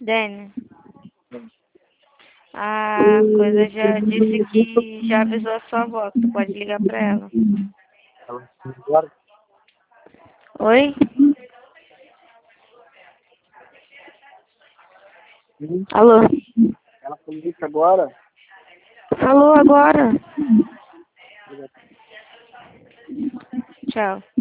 Dani, a coisa já disse que já avisou a sua avó, que tu pode ligar pra ela. Agora? Oi? Alô? Ela falou isso agora? Falou agora. Tchau.